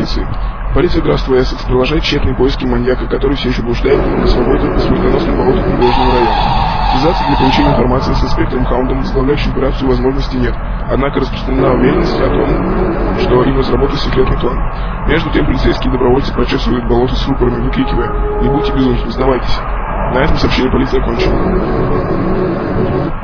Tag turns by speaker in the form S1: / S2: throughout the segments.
S1: полиции. Полиция графства Эссекс продолжает тщетные поиски маньяка, который все еще блуждает на свободе по смертоносным болотам прибрежного района. Связаться для получения информации с инспектором Хаундом, возглавляющим операцию, возможности нет. Однако распространена уверенность о том, что им разработан секретный план. Между тем полицейские добровольцы прочесывают болото с рупорами, выкрикивая: «Не будьте безумными, сдавайтесь». На этом сообщение полиции окончено.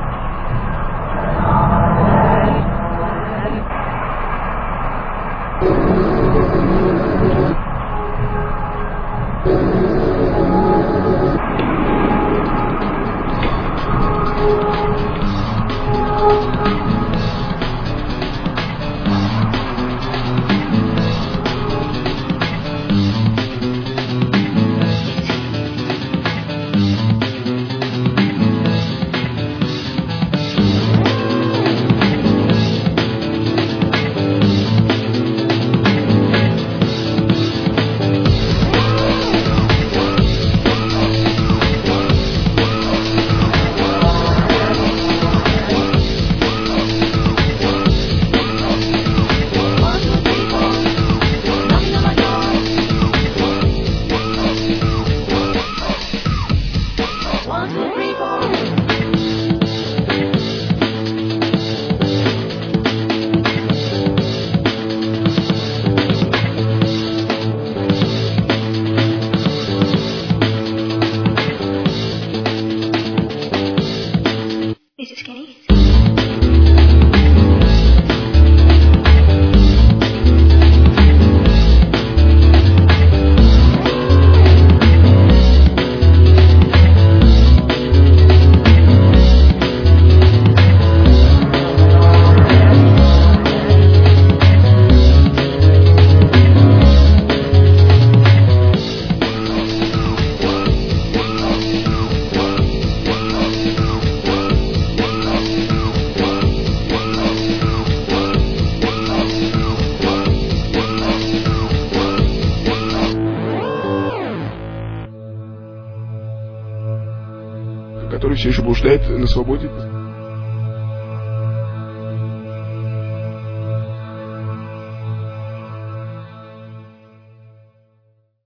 S1: который все еще блуждает на свободе.